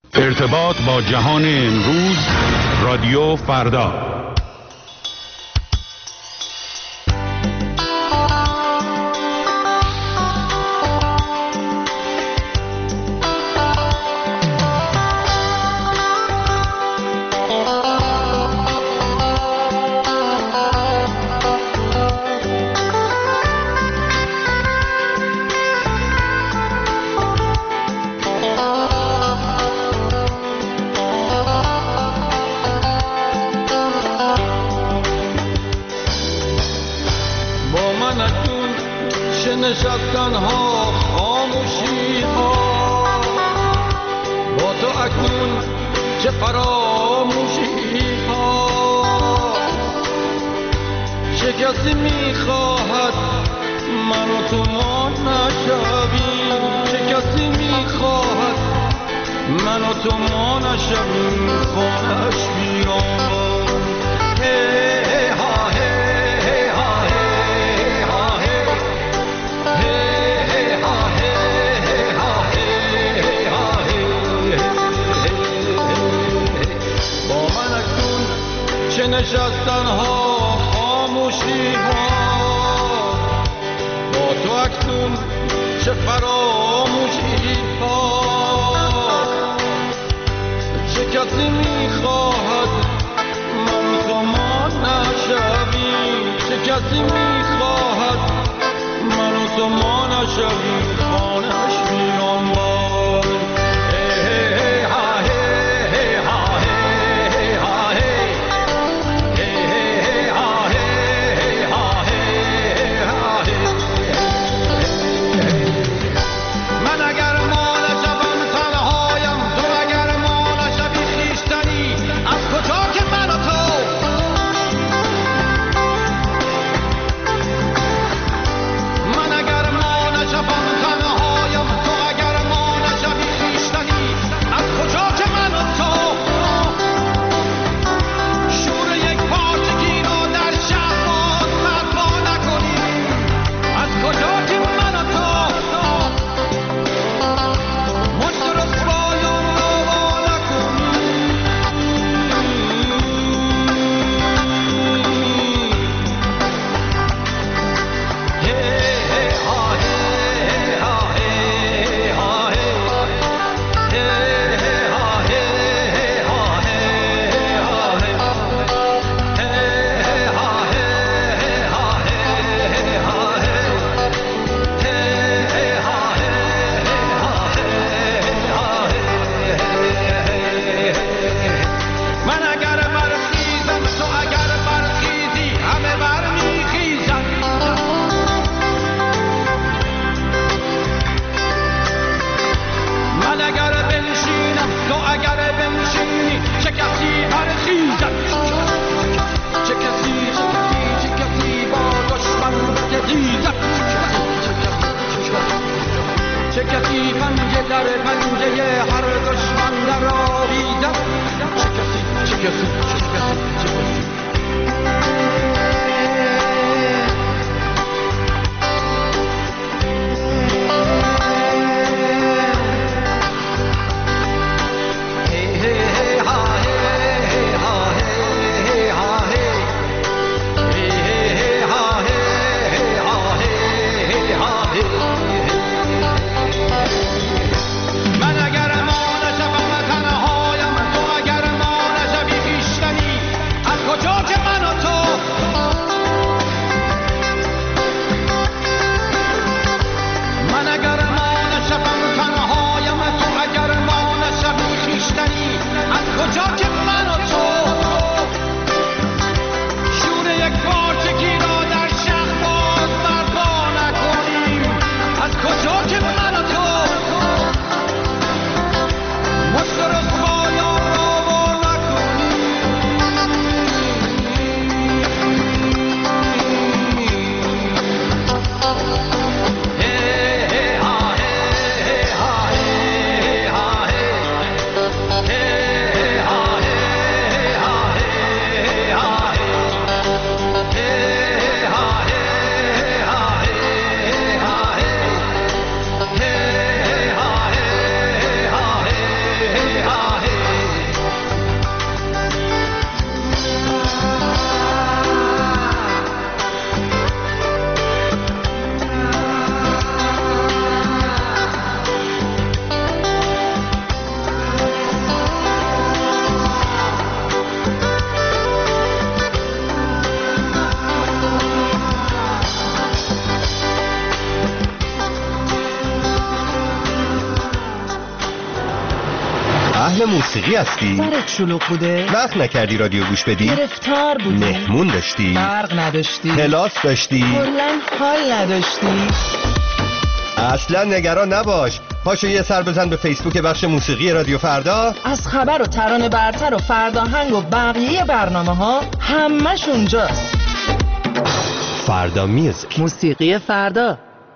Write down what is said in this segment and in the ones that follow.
ارتباط با جهان امروز، رادیو فردا. نشستن ها خاموشی ها با تو اکنون چه فراموشی ها چه کسی میخواهد من و تو ما نشویم چه کسی میخواهد من و تو ما نشویم خانش بیرون چه نشستن ها خاموشی ها با تو اکنون چه فراموشی ها چه کسی میخواهد من تو ما نشویم چه کسی میخواهد من تو ما نشویم خانش بیرون باد چه کسی پنجه در پنجه هر دشمن در آویزد چه کسی من اگر ما نشوم تنهایم تو اگر ما نشوی خویشتنی اهل موسیقی هستی؟ سرت شلوغ بوده؟ وقت نکردی رادیو گوش بدی؟ گرفتار بودی؟ مهمون داشتی؟ برق نداشتی؟ کلاس داشتی؟ کلاً حال نداشتی؟ اصلا نگران نباش. پاشو یه سر بزن به فیسبوک بخش موسیقی رادیو فردا. از خبر و ترانه برتر و فرداهنگ و بقیه برنامه ها همش اونجاست. فردا میوزیک، موسیقی فردا.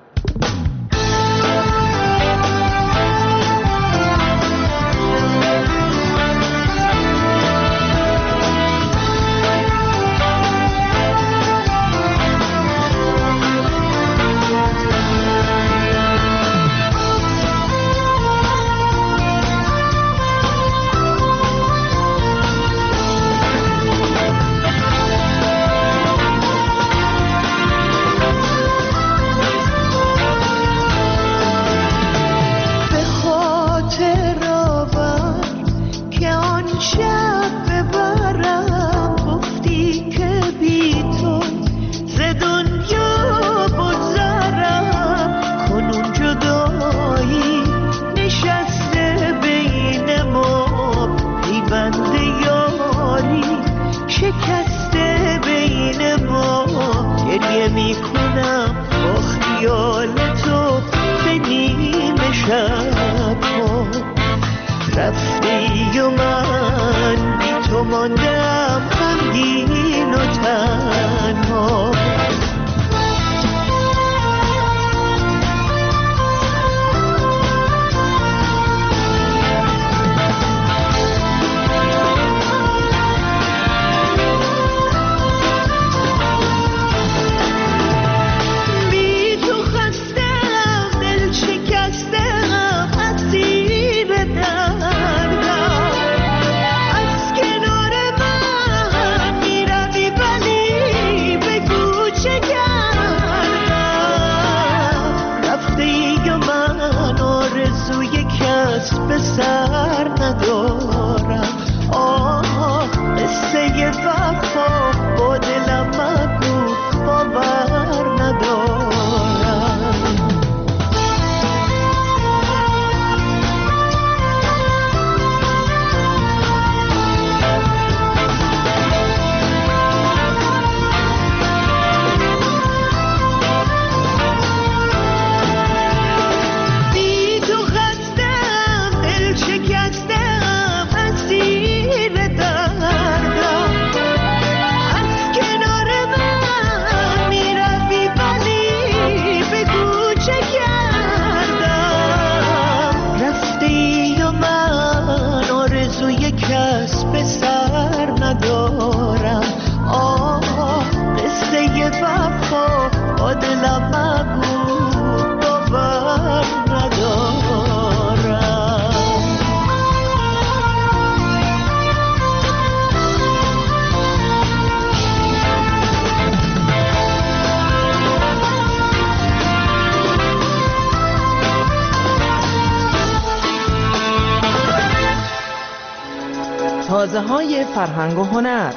تازه‌های فرهنگ و هنر.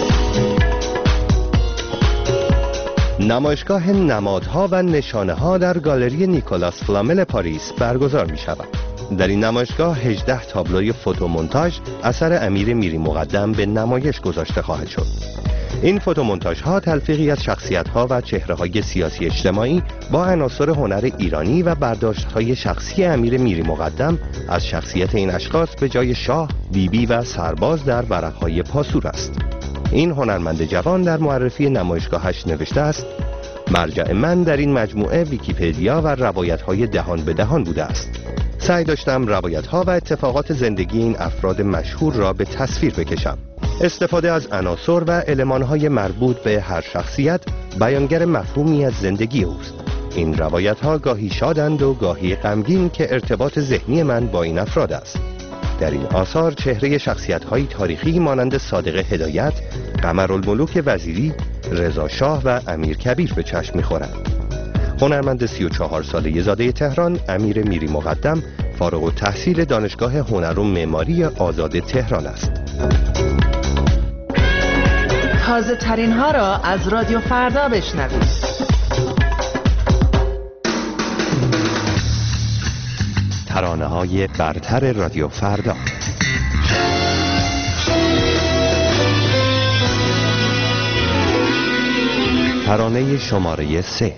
نمایشگاه نمادها و نشانه‌ها در گالری نیکولاس فلامل پاریس برگزار می‌شود. در این نمایشگاه 18 تابلوی فوتومونتاژ اثر امیر میری مقدم به نمایش گذاشته خواهد شد. این فوتومونتاژها تلفیقی از شخصیت‌ها و چهره‌های سیاسی اجتماعی با عناصر هنر ایرانی و برداشت‌های شخصی امیر میری مقدم از شخصیت این اشخاص به جای شاه، بیبی و سرباز در ورق‌های پاسور است. این هنرمند جوان در معرفی نمایشگاهش نوشته است: مرجع من در این مجموعه ویکی‌پدیا و روایت‌های دهان به دهان بوده است. سعی داشتم روایت‌ها و اتفاقات زندگی این افراد مشهور را به تصویر بکشم. استفاده از عناصر و المان‌های مربوط به هر شخصیت بیانگر مفهومی از زندگی اوست. این روایت‌ها گاهی شادند و گاهی غمگین که ارتباط ذهنی من با این افراد است. در این آثار چهره شخصیت‌های تاریخی مانند صادق هدایت، قمرالملوک وزیری، رضا شاه و امیر کبیر به چشم می‌خورند. هنرمند 34 ساله زاده تهران امیر میری مقدم فارغ التحصیل دانشگاه هنر و معماری آزاد تهران است. تازه ترین ها را از رادیو فردا بشنوید. ترانه‌های برتر رادیو فردا. ترانه شماره 3.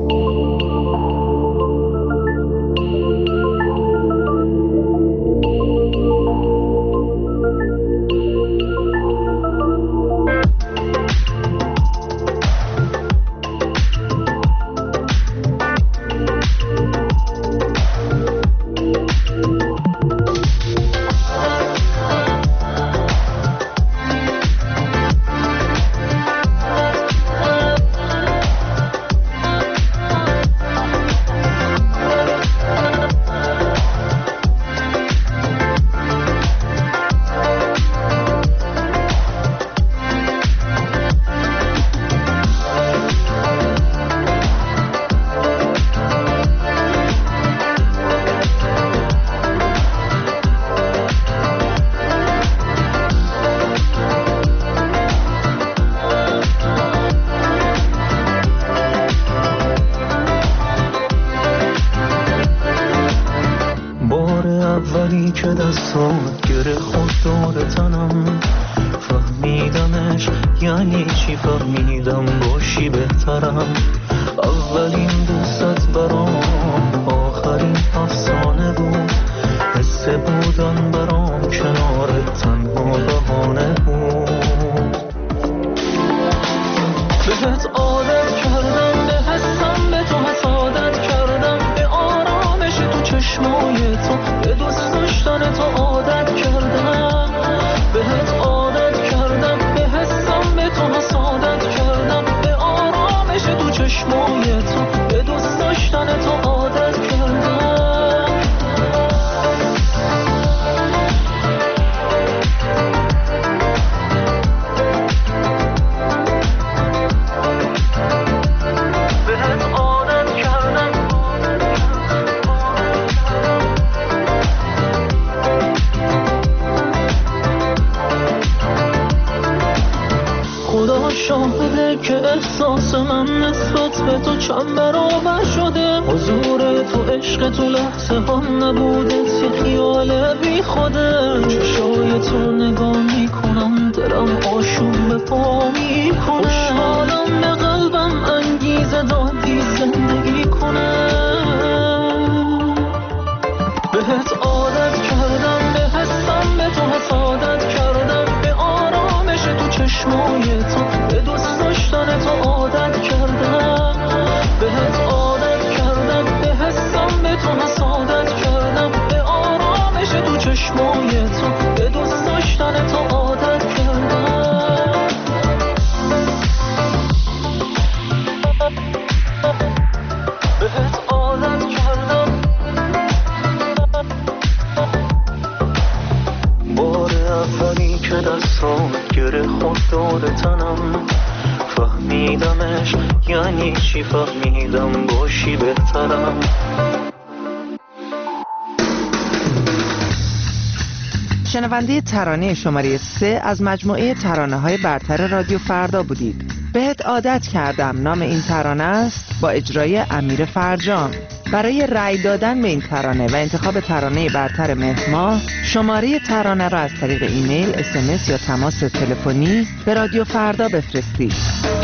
که دستات گره خود دور تنم، فهمیدمش یعنی چی، فهمیدم باشی بهترم. اولین دوست برام آخرین افسانه بود، حس بودن برام کنارت تنها بهانه بود. بهت عادت کردم، به حسم به تو حسادت کردم، به آرامش تو چشمای تو، به دوست داشتن تو عادت کردم. بهت عادت کردم، به حسم به تو حسادت کردم، به آرامش تو چشمای تو، به دوست داشتن تو عادت کردم. شاهده که احساس من نسبت به تو چند برابر شده. حضور تو، عشق تو لحظه ها نبوده، یه خیال بی خوده. چشای تو نگاه میکنم، دلم آشوب به پا میکنه. خوشحالم به قلبم انگیزه دادی زندگی کنه. بهت عادت کردم، به حسم به تو حسادت کردم، به آرامش تو چشمای تو، به دوست داشتن تو عادت کردم. بهت عادت کردم، به حسم به تو حسادت کردم، به آرامش تو چشمای تو، به دوست داشتن تو عادت کردم. بهت عادت کردم. بار اولی که دستات گره خود دور تنم، فهمیدمش یعنی چی، فهمیدم باشی بهترم. شنونده ترانه شماره 3 از مجموعه ترانه‌های برتر رادیو فردا بودید. بهت عادت کردم نام این ترانه است، با اجرای امیر فرجام. برای رأی دادن به این ترانه و انتخاب ترانه برتر مهر ماه، شماره ترانه را از طریق ایمیل، SMS یا تماس تلفنی به رادیو فردا بفرستید.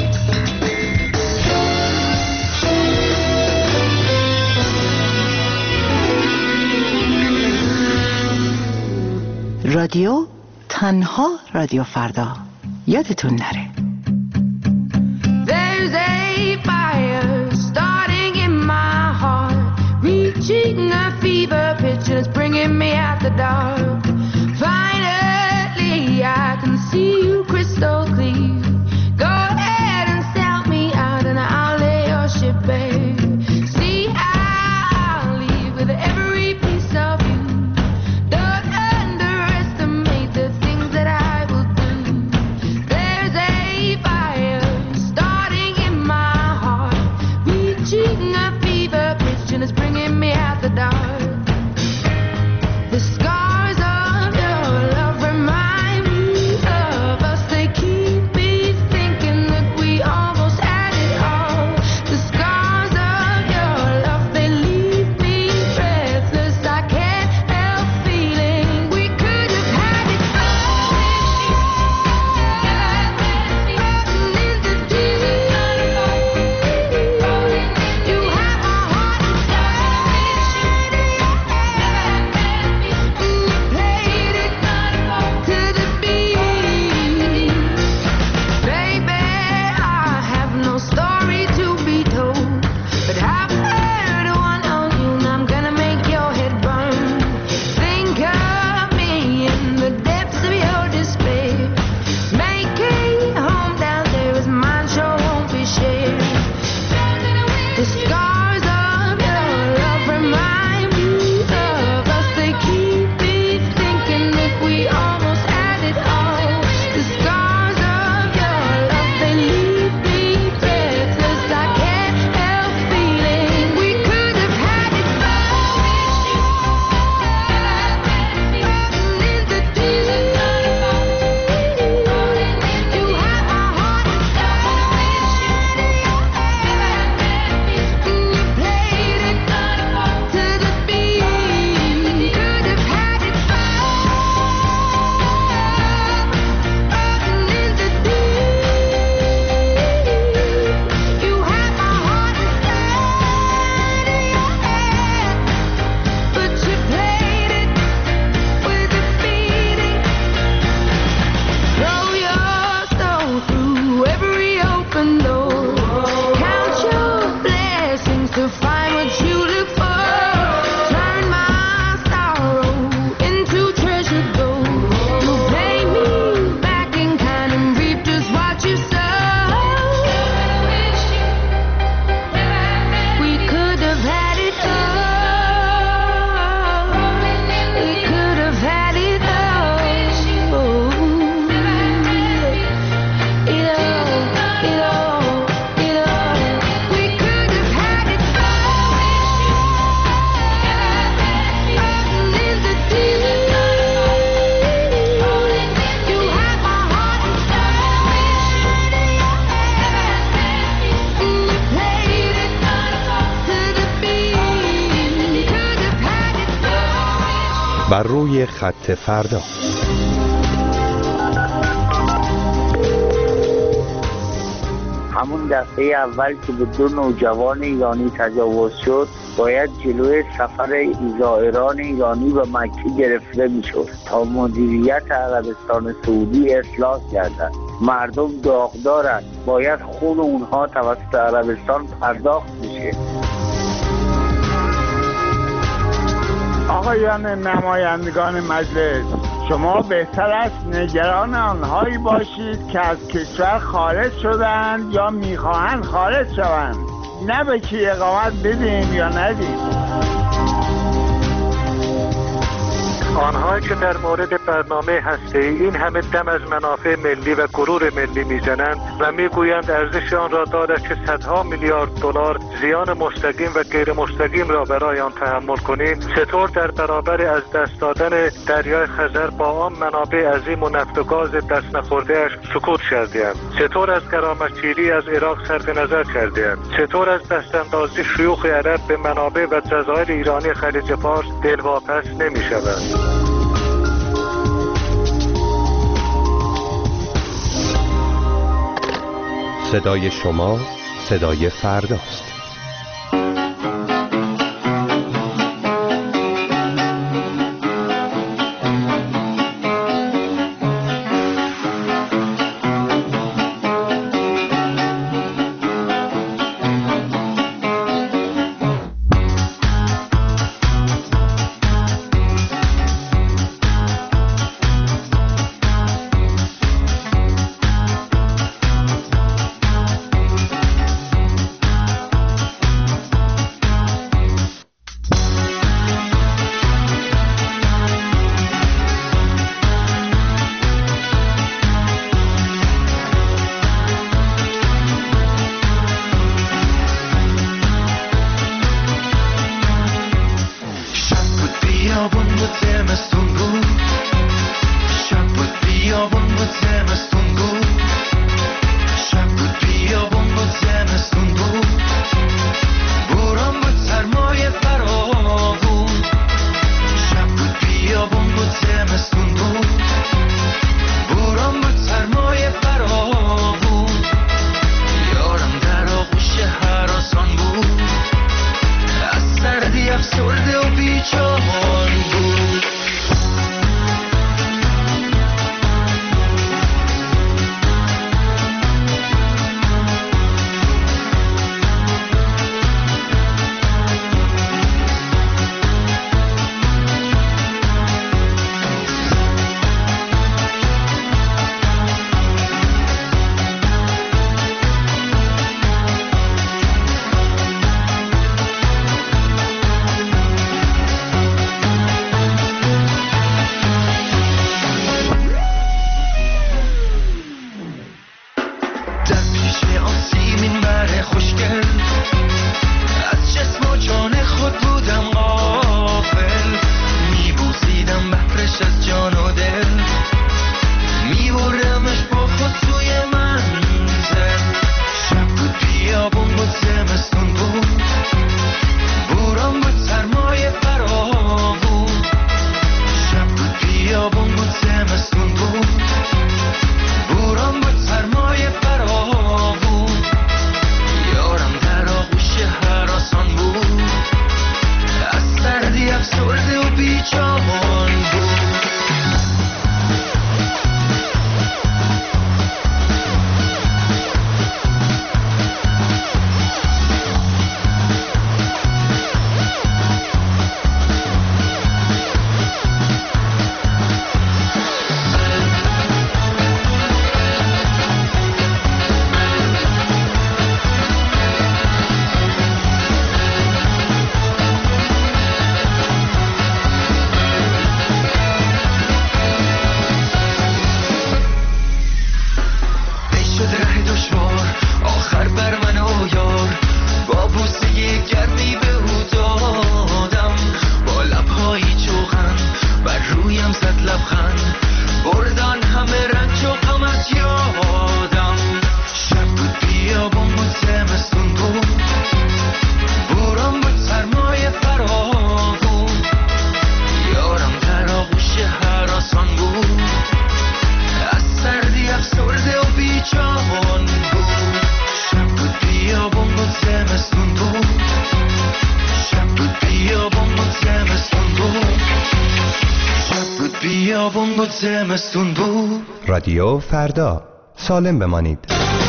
رادیو تنها رادیو فردا، یادتون نره. There's a fire starting in my heart, reaching a fever pitch and it's bringing me out the dark. Finally I can see you crystal clear. Go ahead and sell me out and I'll lay your ship bare. See I'll leave with every piece of you. Don't underestimate the things that I will do. There's a fire starting in my heart, reaching a fever pitch and it's bringing me out the dark. The scars خط فردا. همون دفعه اول که به 2 نوجوان ایرانی تجاوز شد باید جلوی سفر زائران ایرانی به مکه گرفته میشد تا مدیریت عربستان سعودی اصلاح گردد. مردم داغدارند، باید خون اونها توسط عربستان پرداخت بشه. آقایان نمایندگان مجلس، شما بهتر است نگران آنهایی باشید که از کشور خارج شدند یا میخواهند خارج شوند، نه به کی اقامت بدیم یا ندیم. آنهایی که در مورد برنامه هسته‌ای این همه دم از منافع ملی و غرور ملی میزنند و میگویند ارزش آن را دارد که صدها میلیارد دلار زیان مستقیم و غیر مستقیم را برای آن تحمل کنیم، چطور در برابر از دست دادن دریای خزر با آن منابع عظیم و نفت و گاز دست نخورده‌اش سکوت کرده‌اند؟ چطور از غرامتگیری از عراق صرف نظر کرده‌اند؟ چطور از دستاندازی شیوخ عرب به منابع و جزایر ایرانی خلیج فارس دلواپس نمی‌شوند؟ صدای شما صدای فرداست. بیابون بود زمستون بود. رادیو فردا، سالم بمانید.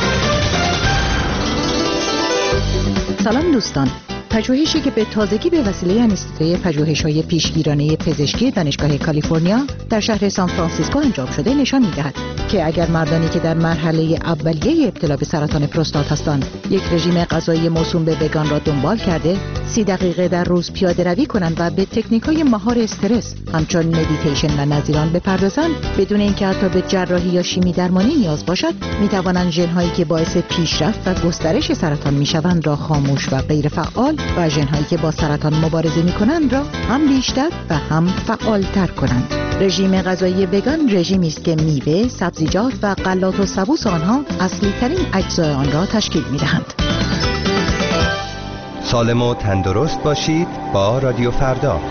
سلام دوستان، پژوهشی که به تازگی به وسیله انستیتوی پژوهش‌های پیشگیرانه پزشکی دانشگاه کالیفرنیا در شهر سان فرانسیسکو انجام شده نشان می‌دهد که اگر مردانی که در مرحله اولیه ابتلا به سرطان پروستات هستند یک رژیم غذایی موسوم به وگان را دنبال کرده 30 دقیقه در روز پیاده روی کنند و به تکنیک‌های مهار استرس همچون مدیتیشن و نظیران بپردازند بدون اینکه حتی به جراحی یا شیمی درمانی نیاز باشد، می‌توانند ژن‌هایی که باعث پیشرفت و گسترش سرطان می‌شوند را خاموش و غیر فعال و ژن‌هایی که با سرطان مبارزه می‌کنند را هم بیشتر و هم فعال‌تر کنند. رژیم غذایی وگان رژیمی است که میوه، سبزیجات و غلات و سبوس آنها اصلی‌ترین اجزای آن را تشکیل می‌دهند. سالم و تندرست باشید با رادیو فردا.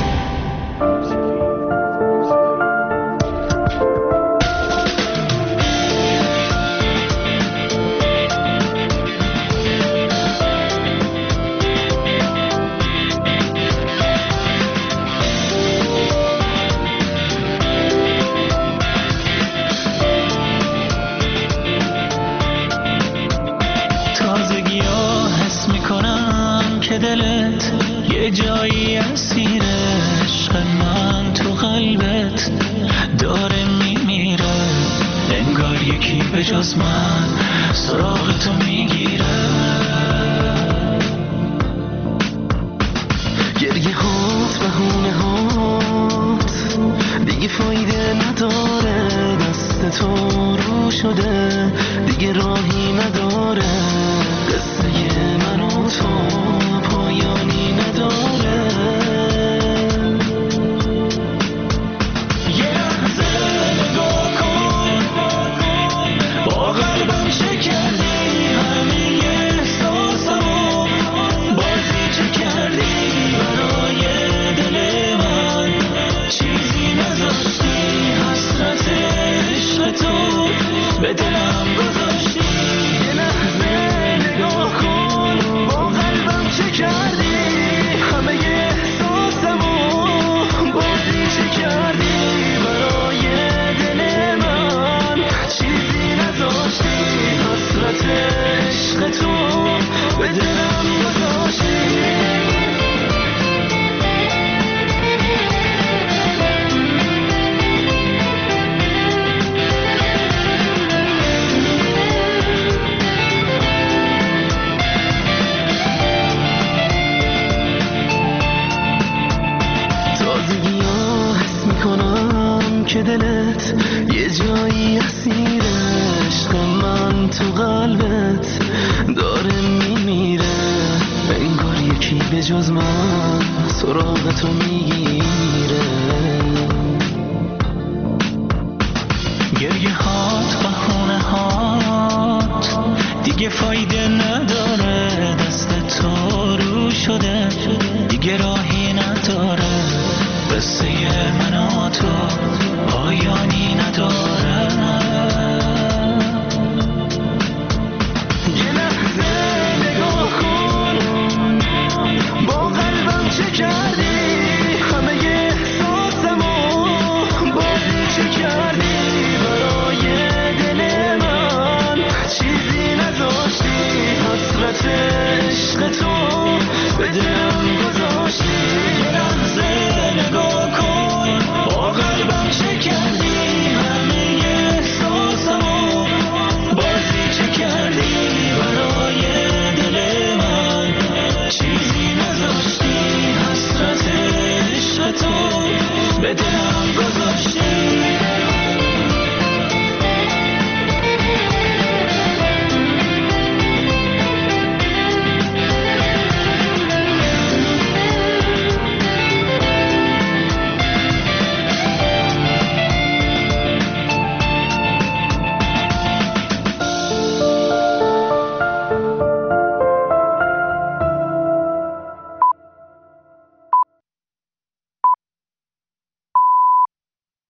دلت یه جایی اسیر عشق من تو قلبت داره میمیره، انگار یکی به جز من سراغ تو میگیره. گریه هات بهونه هات دیگه فایده نداره، دست تو رو شده دیگه راهی نداره، قصه من و تو پایانی نداره. یه لحظه نگاه کن با قلبم چه کردی، همه احساسمو بازی چه کردی برای دل من، چیزی نذاشتی حسرت عشق تو به دلم گذاشتی. یه لحظه نگاه کن با قلبم چه کردی، همه احساسمو بازی چه کردی برای دل من، چیزی نذاشتی حسرت عشق تو به دلم گذاشتی. که دلت یه جایی اسیر عشق من تو قلبت داره میمیره، انگار یکی به جز من سراغ تو میگیره. گریه هات بهونه هات دیگه فایده نداره، دست تو رو شده دیگه راهی نداره، قصه من و تو